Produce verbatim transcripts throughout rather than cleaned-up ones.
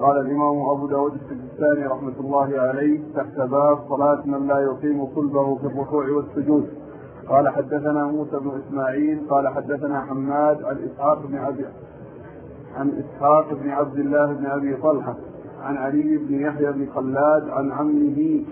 قال الإمام أبو داود السجستاني رحمة الله عليه تحت باب صلاة من لا يقيم صلبه في الركوع والسجود. قال حدثنا موسى بن إسماعيل قال حدثنا حماد عن إسحاق بن أبي عن إسحاق بن عبد الله بن أبي طلحة عن علي بن يحيى بن خلاد عن عمه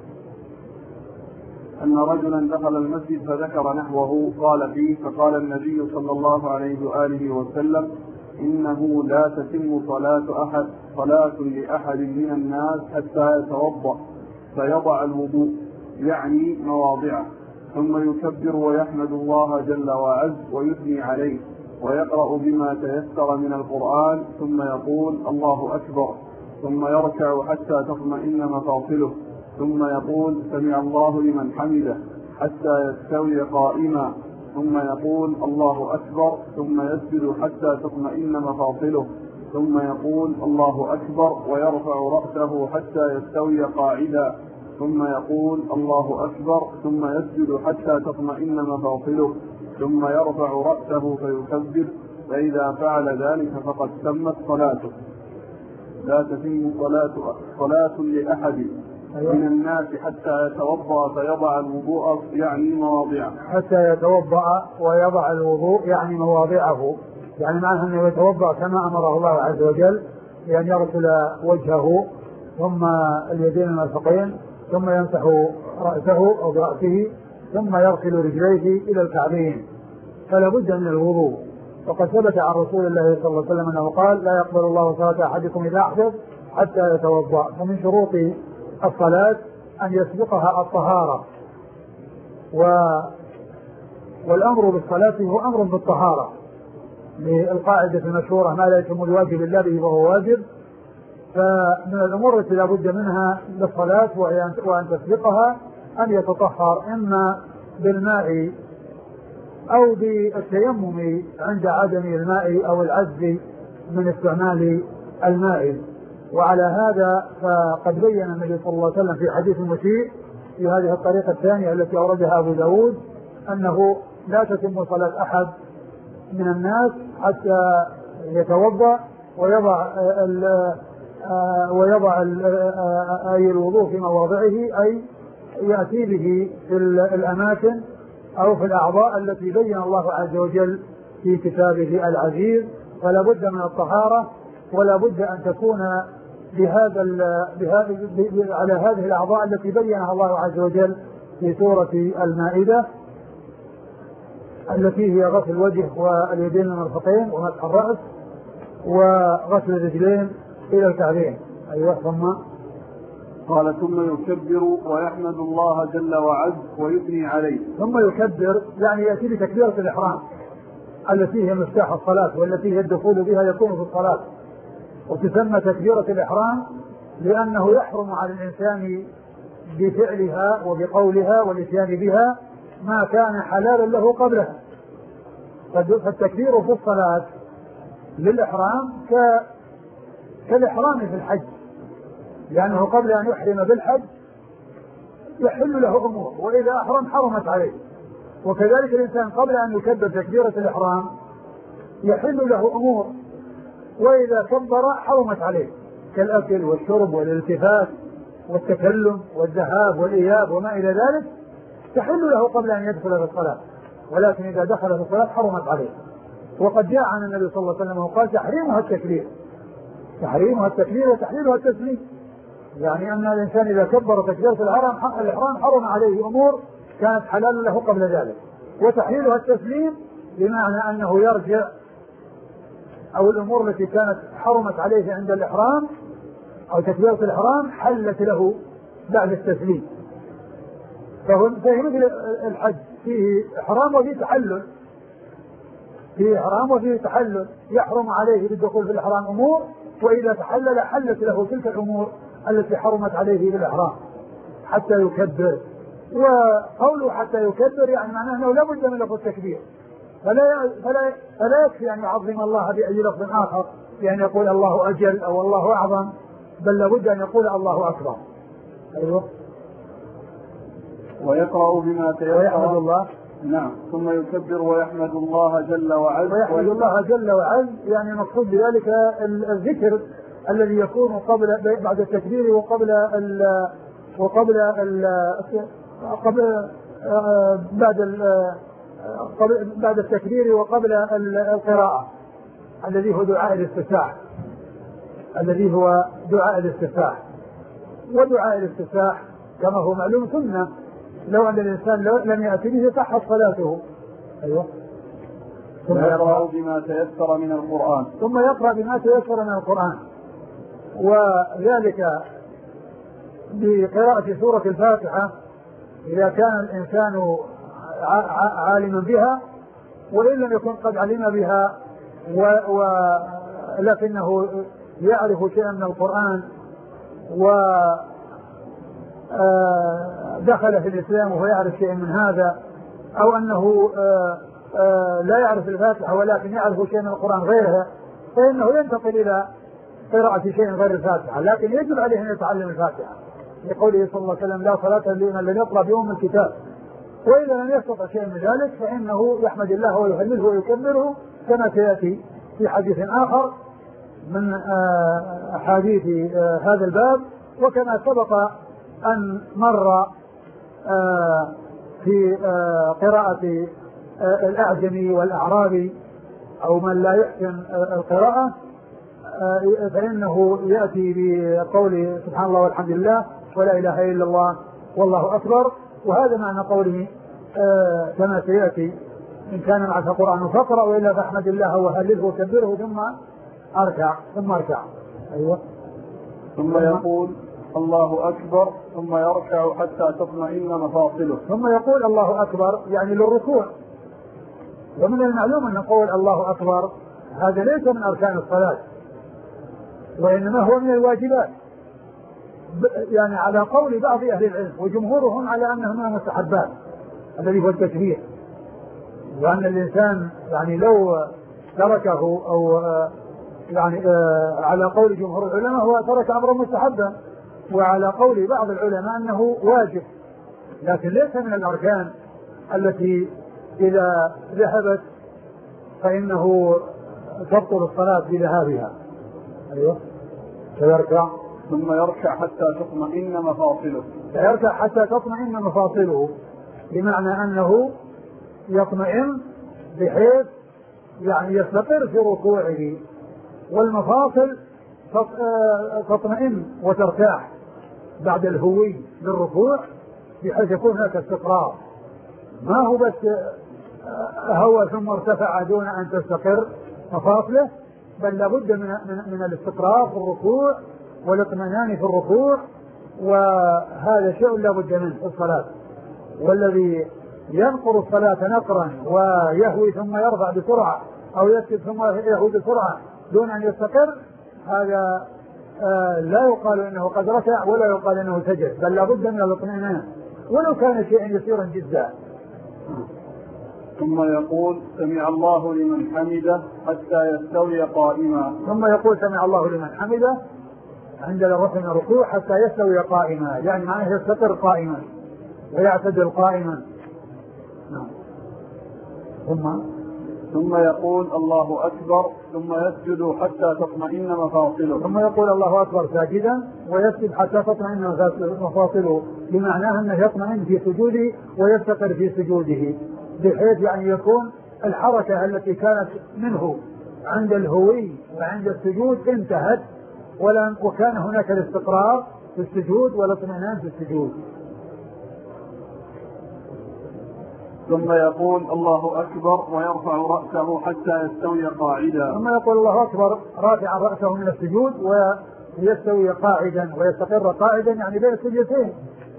أن رجلا دخل المسجد فذكر نحوه قال فيه فقال النبي صلى الله عليه وآله وسلم إنه لا تتم صلاة أحد صلاة لأحد من الناس حتى يتوضأ فيضع الوضوء يعني مواضعه ثم يكبر ويحمد الله جل وعز ويثني عليه ويقرأ بما تيسر من القرآن ثم يقول الله أكبر ثم يركع حتى تطمئن مفاصله ثم يقول سمع الله لمن حمده حتى يستوي قائما ثم يقول الله أكبر ثم يسجد حتى تطمئن مفاصله ثم يقول الله أكبر ويرفع رأسه حتى يستوي قاعدا ثم يقول الله أكبر ثم يسجد حتى تطمئن مفاصله ثم يرفع رأسه فيكبر فإذا فعل ذلك فقد تمت صلاته. لا تتم صلاة صلاة لأحد من الناس حتى يتوضأ فيضع الوضوء يعني مواضعه حتى يتوضأ ويضع الوضوء يعني مواضعه، يعني معناه أنه يتوضأ كما أمره الله عز وجل بأن يغسل وجهه ثم اليدين المرفقين ثم يمسح رأسه أو برأسه ثم يغسل رجليه إلى الكعبين، فلا بد من الوضوء. وقد ثبت عن رسول الله صلى الله عليه وسلم أنه قال لا يقبل الله صلاة أحدكم إذا أحدث حتى يتوضأ. فمن شروط الصلاة أن يسبقها الطهارة، و... والأمر بالصلاة هو أمر بالطهارة للقاعدة المشهورة ما لا يتم الواجب إلا به وهو واجب. فمن الأمور التي لا بد منها للصلاة وأن تسبقها أن يتطهر إما بالماء أو بالتيمم عند عدم الماء أو العجز من استعمال الماء. وعلى هذا فقد بين النبي صلى الله عليه وسلم في حديث المسيء في هذه الطريقة الثانية التي أوردها أبو داود أنه لا تتم صلاة أحد من الناس حتى يتوضأ ويضع ال ويضع أي الوضوء في مواضعه، أي يأتي به في الأماكن أو في الأعضاء التي بين الله عز وجل في كتابه العزيز. فلا بد من الطهارة ولا بد أن تكون بهذا بهذه على هذه الأعضاء التي بينها الله عز وجل في سورة المائدة التي هي غسل الوجه واليدين المرفقين ومسح الرأس وغسل الرجلين إلى الكعبين. أيوة. ثم قال ثم يكبر ويحمد الله جل وعز ويثني عليه. ثم يكبر يعني يأتي بتكبيرة الإحرام التي هي مفتاح الصلاة والتي هي الدخول بها يكون في الصلاة، وتسمى تكبيرة الإحرام لأنه يحرم على الإنسان بفعلها وبقولها والإتيان بها ما كان حلالا له قبلها. فالتكبير في الصلاة للإحرام ك... كالإحرام في الحج، لأنه قبل أن يحرم بالحج يحل له أمور وإذا أحرم حرمت عليه، وكذلك الإنسان قبل أن يكبر تكبيرة الإحرام يحل له أمور وإذا كبر حرمت عليه كالأكل والشرب والالتفات والتكلم والذهاب والإياب وما إلى ذلك تحل له قبل أن يدخل في الصلاة، ولكن إذا دخل في الصلاة حرمت عليه. وقد جاء عن النبي صلى الله عليه وسلم وقال تحريمها التكبير تحريمها التكبير وتحليلها التسليم، يعني أن الإنسان إذا كبر تكبيرة الإحرام الإحرام حرم عليه أمور كانت حلال له قبل ذلك، وتحليلها التسليم بمعنى أنه يرجع أو الأمور التي كانت حرمت عليه عند الإحرام أو تكبيرة الإحرام حلت له بعد التسليم. فهي مثل الحج فيه إحرام وفيه تحلل، فيه إحرام وفيه تحلل، يحرم عليه بالدخول في الإحرام أمور وإذا تحلل حلت له تلك الأمور التي حرمت عليه بالإحرام حتى يكبر. وقوله حتى يكبر يعني معناه أنه لا بد من لفظ التكبير، فلا, فلا, فلا يكفي أن يعظم الله بأي لفظ آخر يعني يقول الله أجل أو الله أعظم، بل لابد أن يقول الله أكبر. أيوه. ويقرأ بما تيسر ويحمد الله. نعم. ثم يكبر ويحمد الله جل وعز ويحمد الله جل وعز يعني مقصود بذلك الذكر الذي يكون قبل بعد التكبير وقبل ال وقبل ال قبل بعد ال بعد التكبير وقبل القراءة، الذي هو دعاء الاستفتاح الذي هو دعاء الاستفتاح ودعاء الاستفتاح كما هو معلوم سنة، لو أن الإنسان لم يأتي به صحت صلاته. أيوة. ثم يقرأ بما تيسر من القرآن ثم يقرأ بما تيسر من القرآن، وذلك بقراءة سورة الفاتحة إذا كان الإنسان عالما بها، وإن لم يكن قد علم بها ولكنه يعرف شيئا من القرآن ودخل في الإسلام وهو يعرف شيئا من هذا، أو أنه لا يعرف الفاتحة ولكن يعرف شيئا من القرآن غيرها، فإنه ينتقل إلى قراءة شيء غير الفاتحة، لكن يجب عليه أن يتعلم الفاتحة لقوله صلى الله عليه وسلم: لا صلاة لمن لم يقرأ بأم الكتاب. وإذا لم يستطع شيء من ذلك فإنه يحمد الله ويهلله ويكبره كما سيأتي في حديث آخر من أحاديث هذا الباب، وكما سبق أن مر في قراءة الأعجمي والأعرابي أو من لا يحسن القراءة، فإنه يأتي بقول سبحان الله والحمد لله ولا إله إلا الله والله أكبر، وهذا معنى قوله آه كما سيأتي: إن كان معك قرآن فاقرأ وإلا فاحمد الله وهلله وكبره ثم أركع ثم أركع. أيوة. ثم يقول الله أكبر ثم يركع حتى تطمئن مفاصله. ثم يقول الله أكبر يعني للركوع، ومن المعلوم أن قول الله أكبر هذا ليس من أركان الصلاة، وإنما هو من الواجبات، يعني على قول بعض أهل العلم وجمهورهم على أنه من المستحبات الذي هو التكبير، وأن الإنسان يعني لو تركه أو يعني على قول جمهور العلماء هو ترك أمرا مستحبا، وعلى قول بعض العلماء أنه واجب، لكن ليس من الأركان التي إذا ذهبت فإنه تبطل الصلاة بذهابها. أيوة. فيركع ثم يركع حتى تطمئن مفاصله. فيركع حتى تطمئن مفاصله، بمعنى أنه يطمئن بحيث يعني يستقر في ركوعه، والمفاصل تطمئن وترتاح بعد الهوي للركوع بحيث يكون هناك استقرار، ما هو بس هوى ثم ارتفع دون أن تستقر مفاصله، بل لابد من, من, من الاستقرار في الركوع والاطمئنان في الركوع، وهذا شيء لابد منه في الصلاة. والذي ينقر الصلاة نقرا ويهوي ثم يرفع بسرعة أو يسجد ثم يهوي بسرعة دون أن يستقر، هذا آه لا يقال إنه قد ركع ولا يقال إنه سجد، بل لابد من الاطمئنان ولو كان شيئا يسيرا جدا. ثم يقول سمع الله لمن حمده حتى يستوي قائما. ثم يقول سمع الله لمن حمده عند الرفع من الركوع حتى يستوي قائما، يعني معناه يستقر قائما ويعتدل قائما. نعم. ثم ثم يقول الله أكبر ثم يسجد حتى تطمئن مفاصله. ثم يقول الله أكبر ساجدا ويسجد حتى تطمئن مفاصله، بمعناه أنه يطمئن في سجوده ويستقر في سجوده، بحيث يعني يكون الحركة التي كانت منه عند الهوي وعند السجود انتهت، وكان هناك الاستقرار في السجود والاطمئنان في السجود. ثم يقول الله أكبر ويرفع رأسه حتى يستوي قاعدا. ثم يقول الله أكبر رافعا رأسه من السجود ويستوي قاعدا ويستقر قاعدا، يعني بين السجدتين.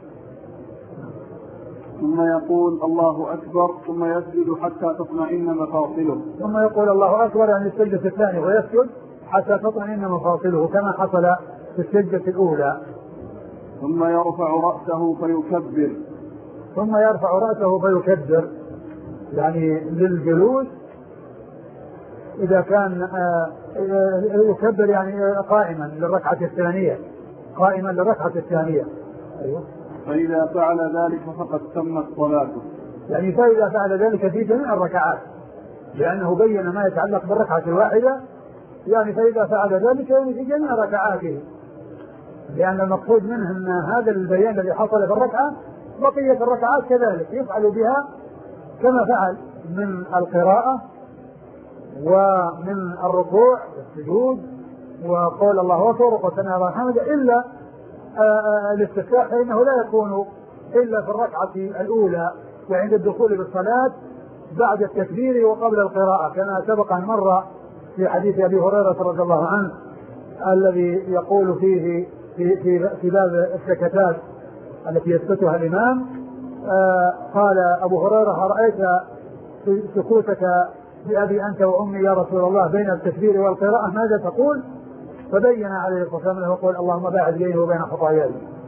ثم يقول الله أكبر ثم يسجد حتى تطمئن مفاصله. ثم يقول الله أكبر يعني السجدة الثانية ويسجد حتى تطمئن مفاصله كما حصل في السجدة الأولى. ثم يرفع رأسه فيكبر. ثم يرفع رأسه فيكبر، يعني للجلوس إذا كان يكبر يعني قائما للركعة الثانية، قائما للركعة الثانية. أيوة. فإذا فعل ذلك فقد تمت صلاته، يعني فإذا فعل ذلك في جميع الركعات، لأنه بين ما يتعلق بالركعة الواحدة يعني فإذا فعل ذلك يعني في جميع ركعاته، لأن المقصود منه أن هذا البيان الذي حصل في الركعة بقية الركعات كذلك يفعل بها كما فعل من القراءة ومن الركوع والسجود وقول الله أكبر وقول سمع الله حمده، إلا الاستفتاح فإنه لا يكون إلا في الركعة الأولى وعند الدخول بالصلاة بعد التكبير وقبل القراءة، كما سبق أن مر في حديث أبي هريرة رضي الله عنه الذي يقول فيه في, في, في باب السكتات التي يسكتها الإمام. آه قال أبو هريرة: رأيت سكوتك بأبي أنت وأمي يا رسول الله بين التكبير والقراءة ماذا تقول؟ فبين عليه الصلاة والسلام له يقول: اللهم باعد بيني وبين خطاياي.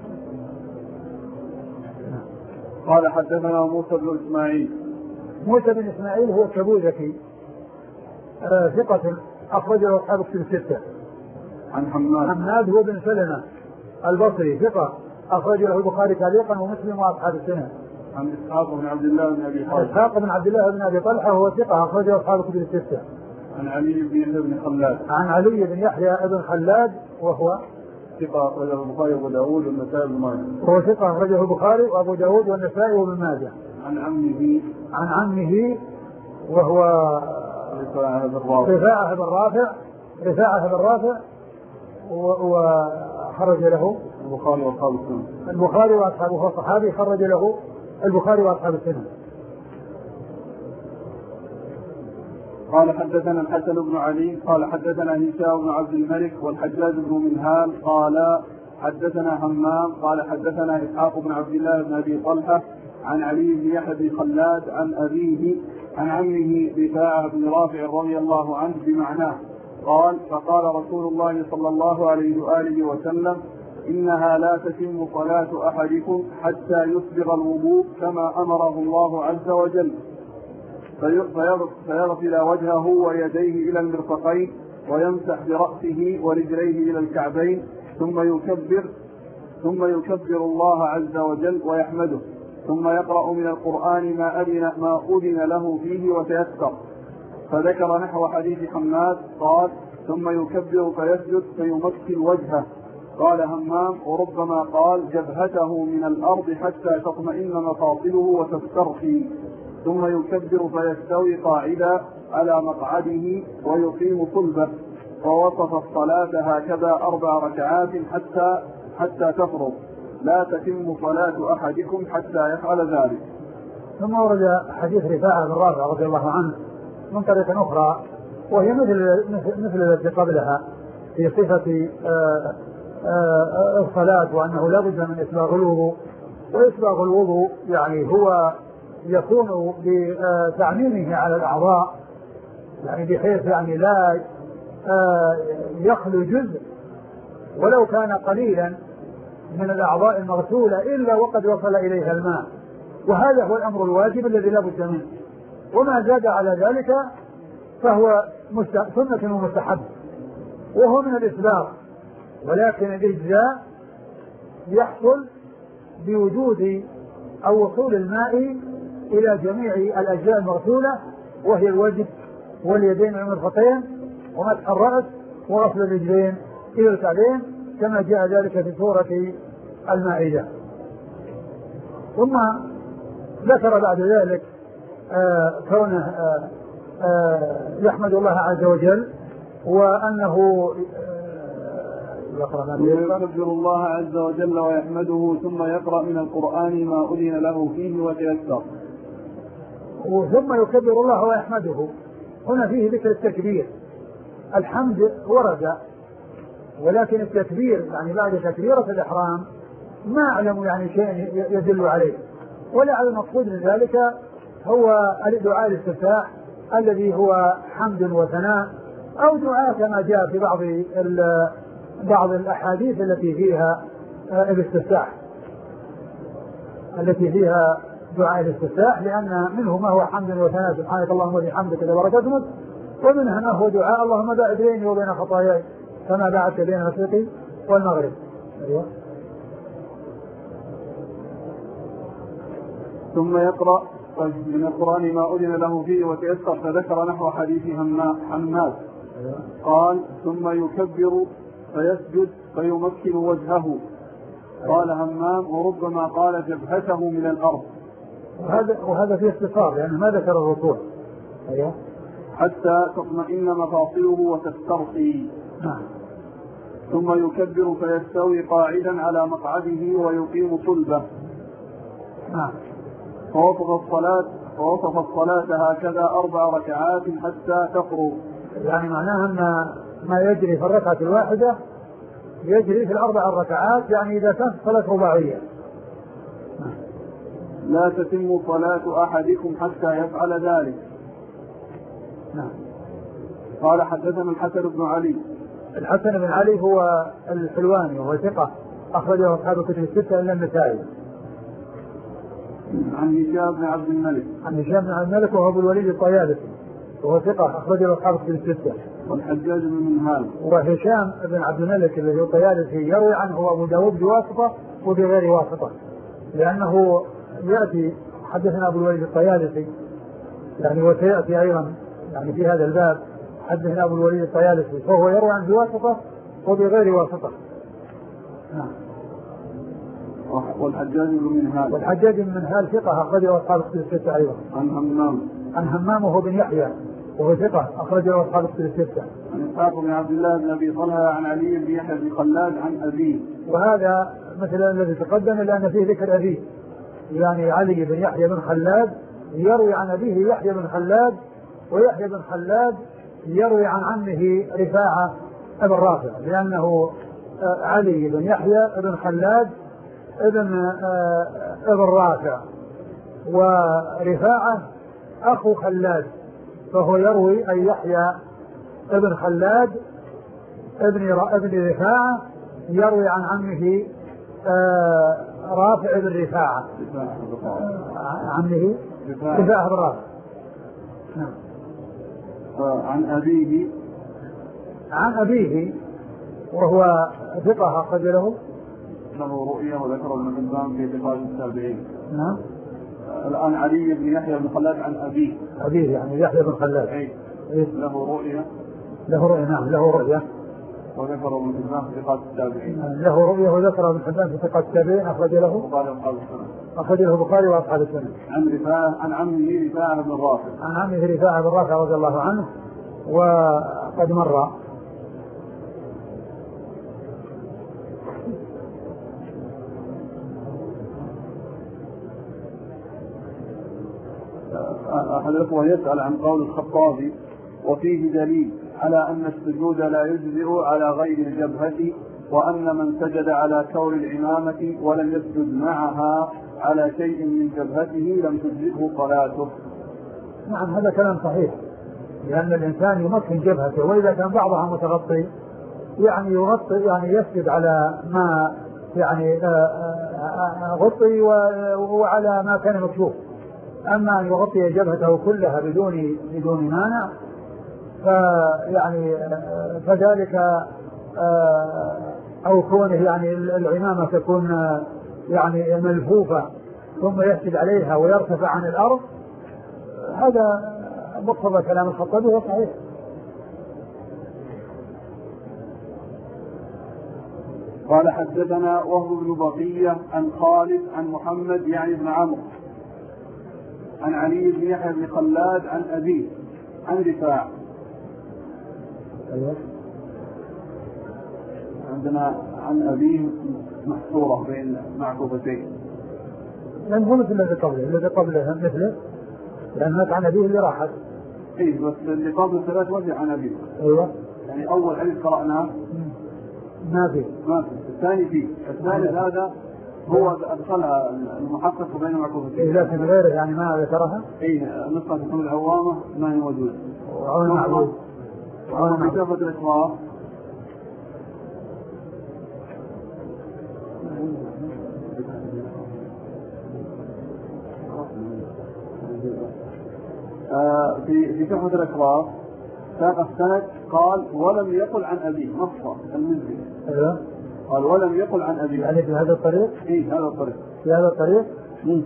قال: حدثنا موسى بن إسماعيل. موسى بن إسماعيل هو التبوذكي آه ثقة أخرجه أصحاب الكتب الستة. عن حماد. حماد هو بن سلمة البصري ثقة أخرجه له البخاري تعليقا ومسلم وأصحاب السنة. عن إسحاق بن عبد الله بن أبي طلحة. إسحاق بن عبد الله بن أبي طلحة هو ثقة أخرجه أصحاب الكتب الستة. عن علي بن يحيى بن خلاد. عن علي بن يحيى بن خلاد وهو ثقة أخرجه البخاري وأبو داود والنسائي بن ماجه. هو ثقة أخرجه البخاري وأبو داود والنسائي وابن ماجه. عن عمه. عن عمه وهو رفاعة بن رافع. رفاعة بن رافع رفاعة بن رافع وخرج له البخاري وأصحاب السنة. البخاري وأصحابه الصحابي خرج له البخاري وأصحاب السنة. قال: حدثنا الحسن بن علي قال: حدثنا هشام بن عبد الملك والحجاج بن منهال قال: حدثنا همام قال: حدثنا إسحاق بن عبد الله بن أبي طلحة عن علي بن يحيى بن خلاد عن أبيه عن عمه رفاعة بن رافع رضي الله عنه بمعناه قال: فقال رسول الله صلى الله عليه وآله وسلم: إنها لا تتم صلاة أحدكم حتى يسبغ الوضوء كما أمره الله عز وجل، فيغسل وجهه ويديه إلى المرفقين ويمسح برأسه ورجليه إلى الكعبين ثم يكبر ثم يكبر الله عز وجل ويحمده، ثم يقرأ من القرآن ما أذن, ما أذن له فيه وتيسر. فذكر نحو حديث حماد قال: ثم يكبر فيسجد فيمثل وجهه. قال همام: وربما قال جبهته من الأرض حتى تطمئن مفاصله وتسترخي، ثم يكبر فيستوي قاعدا على مقعده ويقيم صلبه. ووصف الصلاة هكذا أربع ركعات حتى حتى تفرض، لا تتم صلاة أحدكم حتى يفعل ذلك. ثم ورد حديث رفاعة بن رافع رضي الله عنه من طريقة أخرى وهي مثل مثل التي قبلها في صفة آآ آآ الصلاة، وأنه لا بد من إسباغ الوضوء. وإسباغ الوضوء يعني هو يكون بتعميمه على الأعضاء، يعني بحيث يعني لا يخلو جزء ولو كان قليلا من الأعضاء المغسولة إلا وقد وصل إليها الماء، وهذا هو الأمر الواجب الذي لا بد منه. وما زاد على ذلك فهو سنة ومستحب وهو من الإسباغ، ولكن الإجزاء يحصل بوجود أو وصول الماء إلى جميع الأجزاء المغسولة، وهي الوجه واليدين والمرفقين ومسح الرأس وغسل الرجلين إلى الكعبين كما جاء ذلك في سورة المائدة. ثم ذكر بعد ذلك آه كونه آه آه يحمد الله عز وجل وأنه يكبر الله عز وجل ويحمده، ثم يقرأ من القرآن ما أذن له فيه وتيسر. ثم يكبر الله ويحمده، هنا فيه ذكر التكبير. الحمد ورد، ولكن التكبير يعني بعد تكبيرة الإحرام ما أعلم يعني شيء يدل عليه، ولا على المقصود من ذلك هو دعاء الاستفتاح الذي هو حمد وثناء، أو دعاء كما جاء في بعض بعض الأحاديث التي فيها الاستفتاح التي فيها دعاء الاستفتاح، لأن منه ما هو حمد وثناء سبحانك اللهم وبحمدك تبارك اسمك، ومنها ما هو دعاء اللهم باعد بيني وبين خطاياي كما باعدت بين المشرق والمغرب. أيوة. ثم يقرأ من القرآن ما أذن له فيه وتيسر، فذكر نحو حديث حماد قال ثم يكبر فيسجد فيمكن وجهه. قال همام وربما قال جبهته من الأرض. وهذا وهذا فيه اختصار لأنه ما ذكر الركوع. أيوه. حتى تطمئن مفاصله وتسترخي. نعم. ثم يكبر فيستوي قاعدا على مقعده ويقيم صلبه. نعم. فوصف الصلاة فوصف الصلاة هكذا أربع ركعات حتى تفرغ. يعني معناها أن ما يجري في الركعة الواحدة يجري في الأربع الركعات، يعني إذا كانت صلاة رباعية. لا تتم صلاة أحدكم حتى يفعل ذلك. نعم. قال حدثنا الحسن بن علي. الحسن بن علي هو الحلواني وهو ثقة أخرجه أصحاب الكتب الستة إلا النسائي. عن هشام بن عبد الملك. عن هشام بن عبد الملك وهو أبو الوليد الطيالسي وهو ثقة أخرجه أصحاب الكتب الستة. والحجاج بن منهال. وهشام بن عبد الملك الذي هو الطيالسي يروي عنه أبو داود بواسطة وبغير واسطة، لأنه يأتي حدثنا أبو الوليد الطيالسي يعني وسيأتي أيضا يعني في هذا الباب حدثنا أبو الوليد الطيالسي فهو يروي عنه بواسطة وبغير واسطة. نعم. والحجاج بن منهال. والحجاج بن منهال ثقة أخرجه أصحاب الكتب الستة أيضا. عن همام. عن همام وهو بن يحيى وهو ثقة أخرجه أصحاب الكتب الستة. عن إسحاق بن عبد الله بن أبي طلحة عن علي بن يحيى بن خلاد عن أبيه. وهذا مثل الذي تقدم لأن فيه ذكر أبيه، يعني علي بن يحيى بن خلاد يروي عن أبيه يحيى بن خلاد، ويحيى بن خلاد يروي عن عمه رفاعة بن رافع، لأنه علي بن يحيى بن خلاد ابن ابن رافع، ورفاعة أخو خلاد، فهو يروي أن يحيى ابن خلاد ابن ابن رفاعة يروي عن عمه رافع بن رفاعة عمه رفاعة بن رافع. نعم. عن أبيه عن أبيه وهو ثقة أخرج له له رؤية وذكر ابن حبان في ثقات التابعين. نعم. الآن علي بن يحيى بن خلاد عن أبيه. أبيه يعني يحيى بن خلاد. أي. له رؤية. له رؤية. نعم له رؤية. وذكر ابن حبان في ثقات التابعين. له رؤية وذكر ابن حبان في ثقات التابعين أخرج له. البخاري وأصحاب السنة. أخرج له البخاري وأصحاب السنة. عن رفاعة عن عمه رفاعة بن رافع. عن عمه رفاعة بن رافع رضي الله عنه وقد مر. أحد الأخوة يسأل عن قول الخطابي وفيه دليل على أن السجود لا يجزئ على غير الجبهة، وأن من سجد على كور العمامة ولم يسجد معها على شيء من جبهته لم تجزئه صلاته. نعم هذا كلام صحيح، لأن الإنسان يمكن جبهته، وإذا كان بعضها متغطي يعني يغطي يعني يسجد على ما يعني غطي وعلى ما كان مكشوف. أما أن يغطي جبهته كلها بدون بدون مانع فيعني فذلك أو كونه يعني العمامة تكون يعني ملفوفة ثم يسجد عليها ويرتفع عن الأرض، هذا مقتضى كلام الخطابي وصحيح. قال حدثنا وهب بن بقية عن خالد عن محمد يعني بن عمرو عن علي بن يحيى بن خلاد عن أبيه عن رفاعة. أيوة. عندنا عن أبيه محصورة بين معكوفتين، لأن هو مثل الذي قبله الذي قبله مثله، لأن عن أبيه اللي راحت. إيه بس اللي قبل ثلاث وجه عن أبيه. أيوة. يعني أول حديث قرأناه ما في ما في، الثاني فيه، الثالث هذا هو أدخلها المحقق بين معكوفتين. إيه لكن غيره يعني ما ذكرها. إيه نسخة تكون العوامة ما هي موجودة. وعون معبود. وعون بكافة الإخوة. آه في في كافة الإخوة ساق السند قال ولم يقل عن أبيه نصا المنزل. أيوة. قال ولم يقل عن أبيه. يعني في هذا الطريق. إيه هذا الطريق. في هذا الطريق. مم.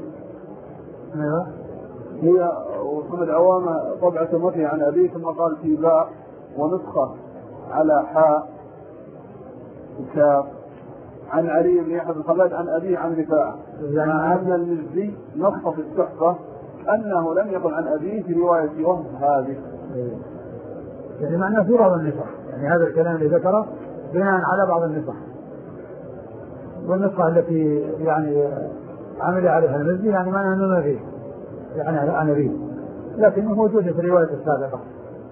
أيوة. هي وحمد عوامة طبعة مطي عن أبيه ثم قال في باء ونسخة على حاء وكاف عن علي بن يحيى بن خلاد عن أبيه عن رفاعة، مع أن المزي نص في التحفة أنه لم يقل عن أبيه في رواية وهب هذه. يعني معناه في بعض النسخ، يعني هذا الكلام اللي ذكره بناء على بعض النسخ، والنسخة التي يعني عمل عليها المزي يعني معناه أنه ما فيه يعني عن أبيه، لكنه موجود في الرواية السابقة.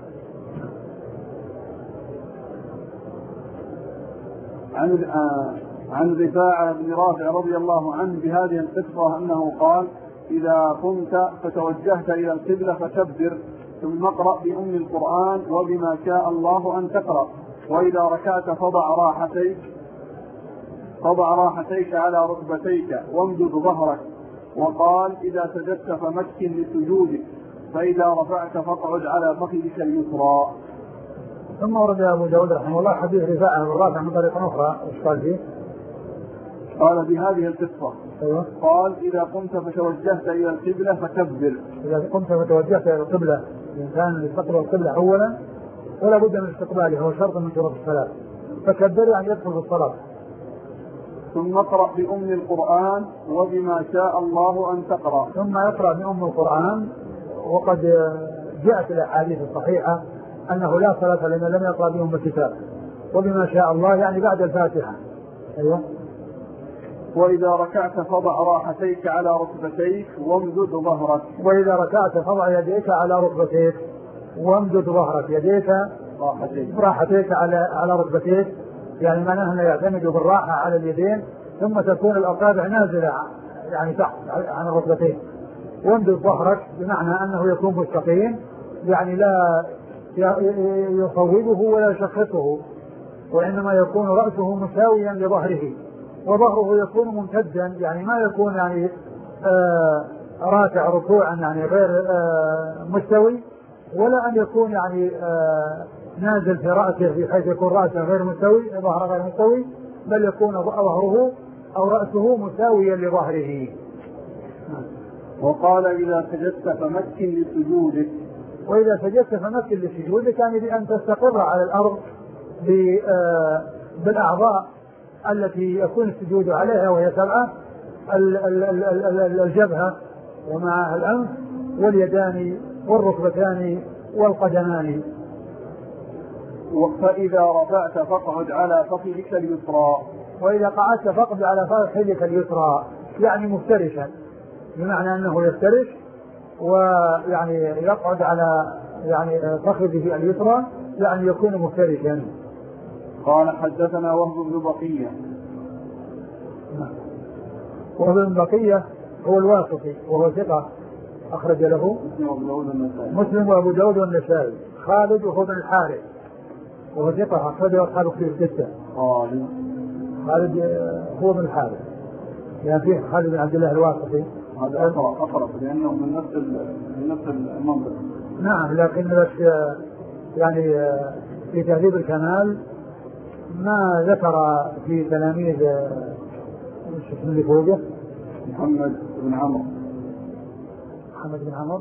عن عن رفاعة بن رافع رضي الله عنه بهذه القصة أنه قال: إذا قمت فتوجهت إلى القبلة فكبر، ثم اقرأ بأم القرآن وبما شاء الله أن تقرأ، وإذا ركعت فضع راحتيك فضع راحتيك على ركبتيك وامدد ظهرك. وقال: إذا سجدت فمكن لسجودك، فإذا رفعت فاقعد على فخذك اليسرى. ثم ورد أبو داود رحمه الله حديث رفاعة بن رافع من طريقة أخرى. إيش قال فيه؟ قال بهذه القصة: أيوة. قال: إذا قمت فتوجهت إلى القبلة فكبر. إذا قمت فتوجهت إلى القبلة، الإنسان يستقبل القبلة أولا ولا بد من استقباله، هو شرط من شروط الصلاة، فكبر يعني يدخل في الصلاة. ثم اقرأ بأم القرآن وبما شاء الله أن تقرأ. ثم يقرأ بأم القرآن، وقد جاءت الأحاديث الصحيحة أنه لا صلاة لمن لم يقرأ بأم الكتاب، وبما شاء الله يعني بعد الفاتحة. أيوة. وإذا ركعت فضع راحتيك على ركبتيك وامدد ظهرك. وإذا ركعت فضع يديك على ركبتيك وامدد ظهرك. يديك راحتيك, راحتيك على على ركبتيك، يعني معناه أنه يعتمد بالراحة على اليدين، ثم تكون الأصابع نازلة يعني تحت عن الركبتين. وامدد ظهرك بمعنى أنه يكون مستقيم، يعني لا يصوبه ولا يشخصه، وإنما يكون رأسه مساويا لظهره، وظهره يكون ممتدا، يعني ما يكون يعني آه راكع ركوعا يعني غير آه مستوي، ولا أن يكون يعني آه نازل في رأسه بحيث يكون رأسه غير مستوي، ظهره غير مستوي، بل يكون ظهره أو رأسه مساويا لظهره. وقال: إذا سجدت فمكن لسجودك. وإذا سجدت فمكن لسجودك، يعني بأن تستقر على الأرض بالأعضاء التي يكون السجود عليها، وهي سبعة: الجبهة ومعها الأنف واليدان والركبتان والقدمان. فإذا رفعت فاقعد على فخذك اليسرى. وإذا قعدت فاقعد على فخذك اليسرى، يعني مفترشا، بمعنى أنه يفترش ويعني يقعد على يعني فخذه اليسرى، يعني يكون مفترشا. قال: حدثنا وهب بن بقية. وهب بن بقية هو الواسطي وهو ثقة، أخرج له مسلم وأبو داود والنسائي. خالد وهو بن الحارث وهو ثقة، أخرجه أصحاب كتب الستة. خالد خالد هو بن الحارث، يعني فيه خالد بن عبد الله الواسطي، هذا أقرب أقرب لأنه من نفس من نفس المنطقة. نعم، لكن بس يعني في تهذيب الكمال ما ذكر في تلاميذ الشيخ اللي فوقه محمد بن عمرو محمد بن عمرو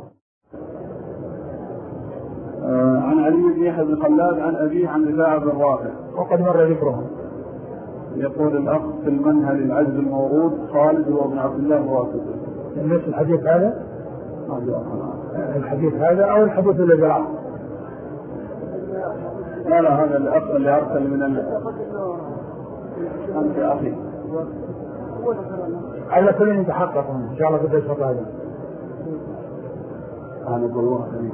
آه عن علي بن يحيى بن خلاد عن أبيه عن رفاعة بن رافع، وقد مر ذكرهم. يقول الأخ في المنهل العجز المورود: خالد وابن عبد الله الواسطي. نفس الحديث هذا؟ الحديث هذا أو الحديث الذي رأى؟ لا لا، هذا الأخ اللي أرسل من ال أنت أخي على كل يتحقق إن شاء الله بدأ يشرط هذا. أنا بالله خليل.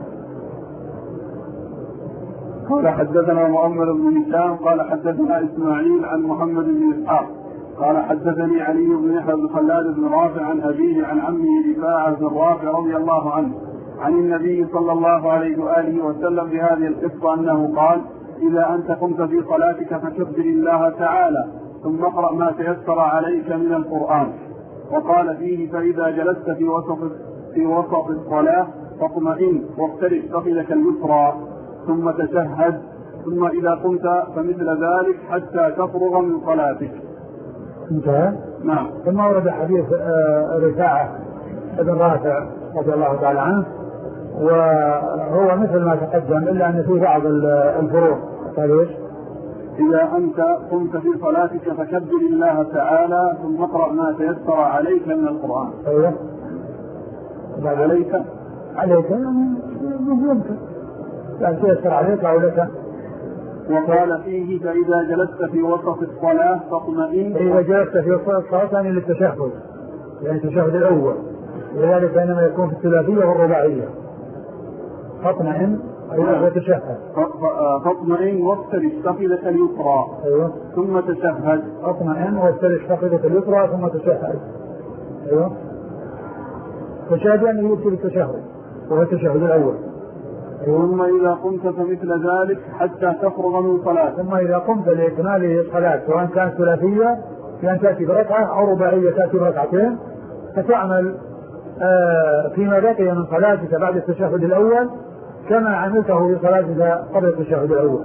قال: حدثنا مؤمل بن هشام قال حدثنا إسماعيل عن محمد بن إسحاق قال حدثني علي بن يحيى بن خلاد بن رافع عن أبيه عن عمه رفاعة بن رافع رضي الله عنه عن النبي صلى الله عليه وآله وسلم بهذه القصة أنه قال: إذا أنت قمت في صلاتك فكبر الله تعالى، ثم اقرأ ما تيسر عليك من القرآن. وقال فيه: فإذا جلست في وسط في وسط الصلاة فاطمئن وافترش فخذك اليسرى، ثم تشهد، ثم إذا قمت فمثل ذلك حتى تفرغ من صلاتك. انتهى. نعم. ثم ورد حديث رفاعة بن رافع رضي الله تعالى عنه وهو مثل ما تقدم إلا أن في بعض الفروق. قال إيش؟ إذا أنت قمت في صلاتك فكبر الله تعالى ثم اقرأ ما تيسر عليك من القرآن. أيوه. عليك عليك يمكن يعني تيسر عليك أو لك. وقال فيه فإذا جلست في وسط الصلاة فاطمئن. إذا جلست في وسط الصلاة يعني للتشهد، يعني التشهد الأول، لذلك إنما يكون في الثلاثية والرباعية. فاطمئن أيوه وتشهد. فاطمئن وافترش فخذك اليسرى. أيوه. ثم تشهد. فاطمئن وافترش فخذك اليسرى ثم تشهد. أيوه. تشهد يعني يبتدي التشهد وهو التشهد الأول. ثم إذا قمت فمثل ذلك حتى تفرغ من صلاة. ثم إذا قمت لإكمال الصلاة سواء كانت ثلاثية كان تأتي بركعة أو رباعية تأتي بركعتين، فتعمل آه فيما بقي من صلاتك بعد التشهد الأول كما عملته في صلاتك قبل التشهد الأول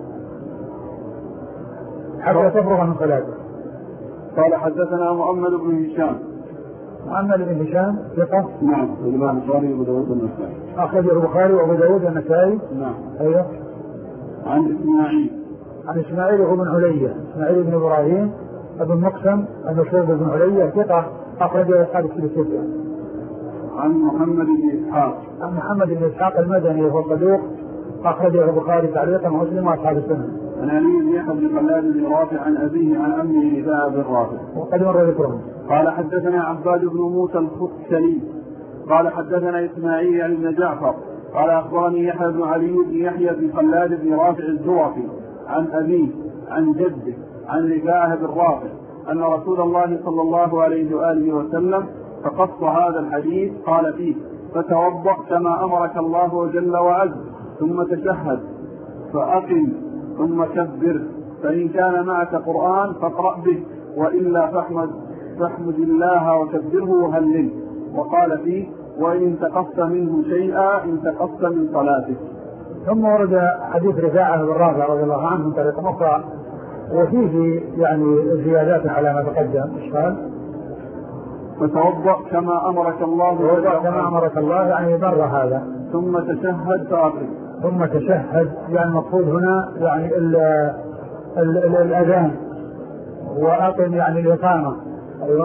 حتى تفرغ من صلاتك. قال حدثنا محمد بن هشام. محمد بن هشام ثقة. نعم. الإمام البخاري وأبو داود والنسائي. أخرجه البخاري وأبو داود والنسائي. نعم. أيوه. عن إسماعيل. عن إسماعيل بن علية، إسماعيل بن إبراهيم ابن مقسم المشهور بن علية ثقة أخرجه أصحاب الكتب الستة. عن محمد بن إسحاق. عن محمد بن إسحاق المدني وهو صدوق أخرجه البخاري تعليقا ومسلم وأصحاب السنة. عن علي بن يحيى بن خلاد بن رافع عن أبيه عن أمه نداء بن رافع وقد مر ذكرهم. قال حدثنا عباد بن موسى الخشني قال حدثنا إسماعيل بن جعفر قال أخبرني يحيى بن علي بن يحيى بن خلاد بن رافع الزرقي عن أبيه عن جده عن رفاعة بن رافع أن رسول الله صلى الله عليه وآله وسلم فقص هذا الحديث قال فيه فتوضأ كما أمرك الله جل وعز ثم تشهد فأقم ثم كبر فإن كان معك قرآن فاقرأ به وإلا فاحمد فاحمد الله وكبره وهلل. وقال فيه وإن انتقصت منه شيئا انتقصت من صلاتك. ثم ورد حديث رفاعة بن رافع رضي الله عنه من طريق أخرى وفيه يعني زيادات على ما تقدم. ايش قال؟ فتوضأ كما أمرك الله توضأ كما أمرك الله يعني مر هذا ثم تشهد فأقم. ثم تشهد يعني المقصود هنا يعني ال ال ال الأذان وأقم يعني الإقامة. أيوة.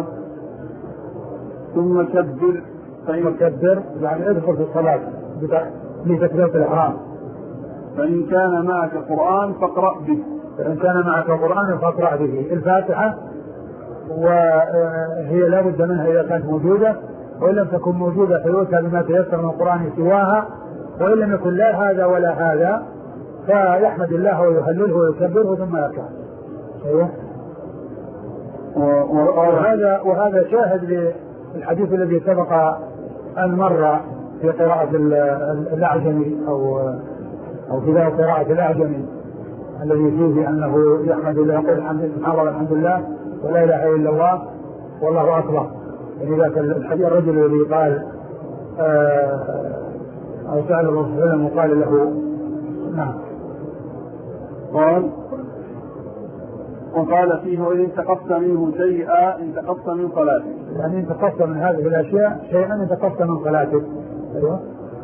ثم كبر ثم كبر يعني ادخل في الصلاة بتكبيرة الإحرام. فإن كان معك قرآن فاقرأ به. فإن كان معك قرآن فاقرأ به الفاتحة وهي لا بد منها إذا كانت موجودة، وإن لم تكن موجودة فيؤتى بما تيسر من القرآن سواها، وإن لم يكن لا هذا ولا هذا فيحمد الله ويهلله ويكبره ثم يركع. أيوه. وهذا وهذا شاهد للحديث الذي سبق أن مر في قراءة الأعجمي أو أو في قراءة الأعجمي الذي فيه أنه يحمد الله يقول الحمد لله والحمد لله ولا إله إلا الله والله أكبر. يعني ذاك الحديث الرجل الذي قال أو سأل الرسول صلى الله عليه وسلم وقال له نعم قال وقال فيه وإن انتقصت منه شيئا انتقصت من صلاتك. يعني انتقصت من هذه الأشياء شيئا انتقصت من صلاتك. أيوه.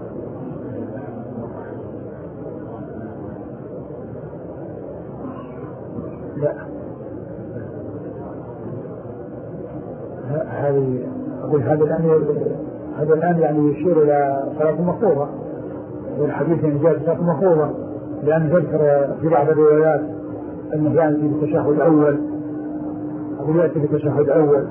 لا هذه أقول هذا الآن هذا الآن يعني يشير إلى صلاة مفروضة والحديث يعني جاء صلاة مفروضة لأن ذكر في بعض الروايات أنه يأتي بالتشهد أول أو يأتي بالتشهد أول.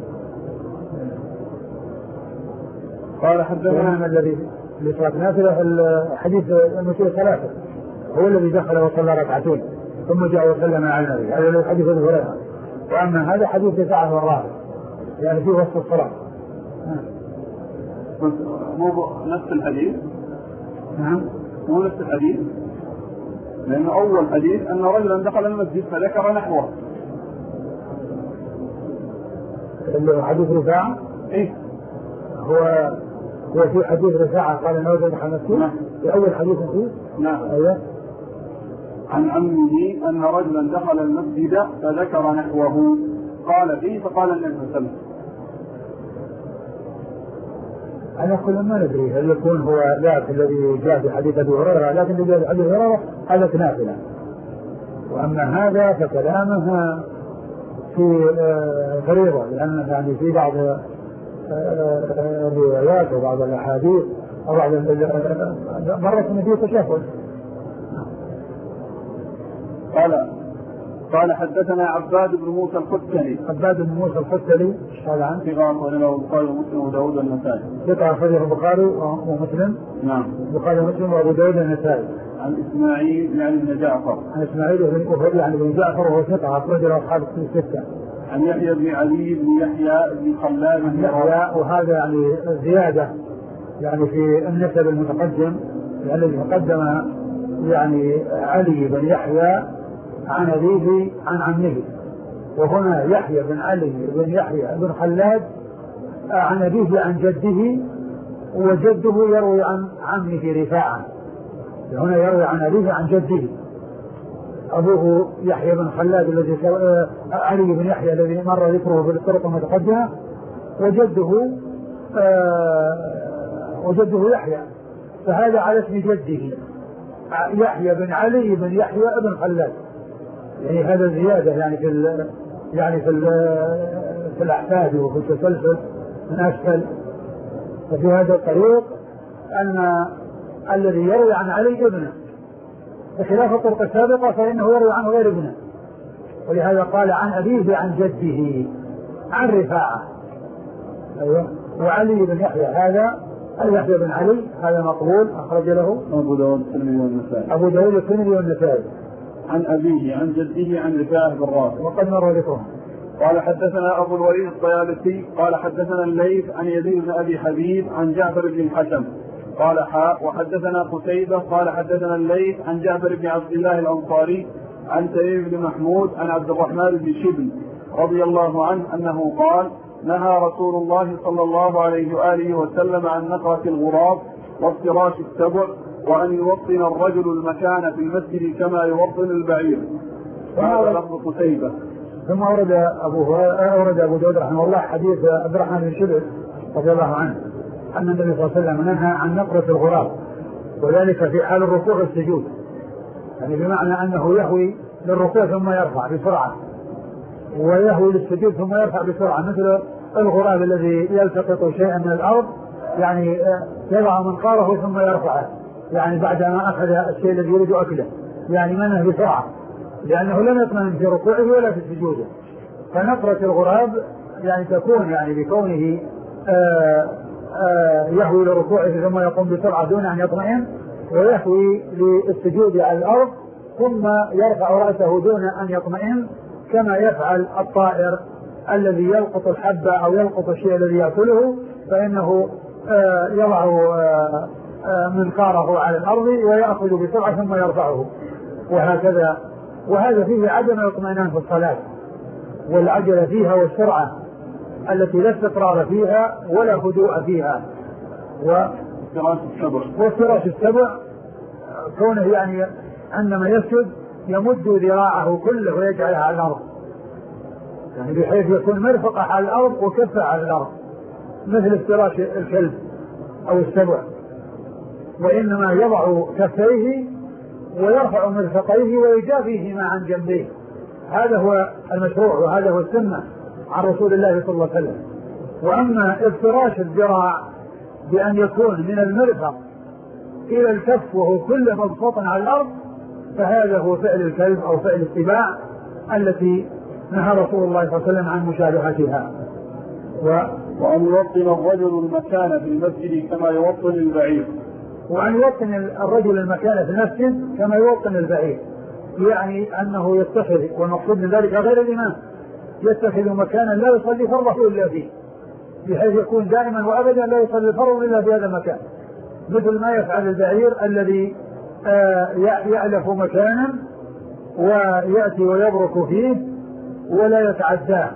قال حدثنا الذي لصلاة نافلة الحديث المسيء ثلاثة هو الذي دخل وصلى ركعتين ثم جاء وسلم على النبي هذا الحديث أبي هريرة. وأما هذا حديث رفاعة بن رافع يعني في وسط الصلاة. مو نفس الحديث. نعم مو نفس الحديث لأن أول حديث أن رجلا دخل المسجد فذكر نحوه. اللي هو حديث رفاعة إيه هو هو في حديث رفاعة قال أنه دخل المسجد. نعم. في أول حديث فيه. نعم. أيوه. عن عمه أن رجلا دخل المسجد فذكر نحوه قال فيه فقال النبي صلى الله عليه وسلم. على كل ما ندري هل يكون هو ذاك الذي جاء في حديث أبي هريرة، لكن الذي جاء في حديث أبي هريرة هذا نافلة. وأما هذا فكلامه في فريضة، لأن يعني في بعض الروايات وبعض الأحاديث أو بعض مرة النبي تشهد. قال قال حدثنا عباد بن موسى الختلي. عباد بن موسى الختلي قال عن ثقة أخرجه البخاري ومسلم وداود والنسائي. ثقة أخرجه البخاري ومسلم. نعم. البخاري ومسلم وأبو داود والنسائي. عن إسماعيل يعني بن جعفر. عن إسماعيل يعني بن جعفر وهو ثقة أخرجه أصحاب الستة. عن يحيى بن علي بن يحيى بن خلاد بن يحيى، وهذا يعني زيادة يعني في النسب المتقدم، يعني الذي تقدم يعني علي بن يحيى عن أبيه عن عمه، وهنا يحيى بن علي بن يحيى بن خلاد عن أبيه عن جده، وجده يروي عن عمه رفاعة. هنا يروي عن أبيه عن جده. أبوه يحيى بن خلاد الذي علي بن يحيى الذي مر ذكره في الطرق المتقدمة، وجده وجده يحيى، فهذا على اسم جده يحيى بن علي بن يحيى بن خلاد. يعني هذا زيادة يعني في ال يعني في ال في الأحفاد وفي التسلسل من أسفل. ففي هذا الطريق أن الذي يروي عن علي ابنه، بخلاف الطرق السابقة فإنه يروي عنه غير ابنه، ولهذا قال عن أبيه عن جده عن رفاعة. أيوة. وعلي بن يحيى هذا يحيى بن علي هذا مقبول، أخرج له أبو داود الترمذي والنسائي. أبو داود الترمذي والنسائي. عن أبيه عن جده عن رفاعة بن رافع. وقد مر ذكره. قال حدثنا أبو الوليد الطيالسي قال حدثنا الليث عن يزيد بن أبي حبيب عن جعفر بن الحكم قال حاء وحدثنا قتيبة قال حدثنا الليث عن جعفر بن عبد الله الأنصاري عن تميم بن محمود عن عبد الرحمن بن شبل رضي الله عنه أنه قال نهى رسول الله صلى الله عليه وآله وسلم عن نقرة الغراب وافتراش السبع وأن يوطن الرجل المكان في المسجد كما يوطن البعير. وهذا لفظ قتيبة. ثم أورد أبو أورد أبو داود رحمه الله حديث عبد الرحمن بن شبل رضي الله عنه أن النبي صلى الله عليه وسلم نهى عن نقرة الغراب، وذلك في حال الركوع والسجود، يعني بمعنى أنه يهوي للركوع ثم يرفع بسرعة، ويهوي للسجود ثم يرفع بسرعة، مثل الغراب الذي يلتقط شيئا من الأرض يعني يضع منقاره ثم يرفعه، يعني بعدما أخذ الشيء الذي يريد أكله، يعني منه بسرعة لأنه لم يطمئن في ركوعه ولا في سجوده. فنقرة الغراب يعني تكون يعني بكونه آآ آآ يهوي لركوعه ثم يقوم بسرعة دون أن يطمئن، ويهوي للسجود على الأرض ثم يرفع رأسه دون أن يطمئن، كما يفعل الطائر الذي يلقط الحبة أو يلقط الشيء الذي يأكله، فإنه يضع منقاره على الأرض ويأخذ بسرعة ثم يرفعه، وهكذا. وهذا فيه عدم الاطمئنان في الصلاة والعجلة فيها والسرعة التي لا استقرار فيها ولا هدوء فيها. وافتراش السبع وافتراش السبع كونه يعني عندما يسجد يمد ذراعه كله ويجعلها على الأرض، يعني بحيث يكون مرفقة على الأرض وكفة على الأرض مثل افتراش الكلب أو السبع، وإنما يضع كفيه ويرفع مرفقيه ويجافيهما عن جنبيه. هذا هو المشروع وهذا هو السنة عن رسول الله صلى الله عليه وسلم. وأما افتراش الذراع بأن يكون من المرفق إلى الكف وهو كله مبسوط على الأرض، فهذا هو فعل الكلب أو فعل السباع التي نهى رسول الله صلى الله عليه وسلم عن مشابهتها. و... وأن يوطن الرجل المكان في المسجد كما يوطن البعير. وأن يوطن الرجل المكان في المسجد كما يوطن البعير، يعني أنه يتخذ، والمقصود من ذلك غير الإمام، يتخذ مكانا لا يصلي فرضه إلا فيه، بحيث يكون دائما وأبدا لا يصلي فرضه إلا في هذا المكان، مثل ما يفعل البعير الذي آه يألف مكانا ويأتي ويبرك فيه ولا يتعداه.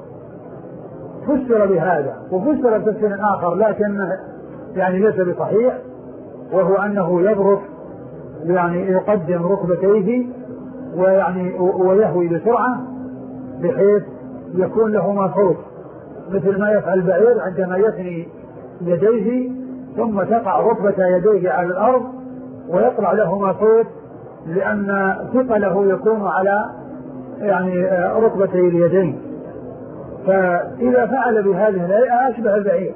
فسر بهذا وفسر بتفسير آخر لكن يعني ليس بصحيح، وهو أنه يبرك يعني يقدم ركبتيه ويعني ويهوي بسرعة بحيث يكون له ما فوق، مثل ما يفعل البعير عندما يثني يديه ثم تقع ركبة يديه على الأرض ويطلع لهما صوت، لأن ثقله يكون على يعني ركبتي اليدين. فإذا فعل بهذه الهيئة أشبه البعير،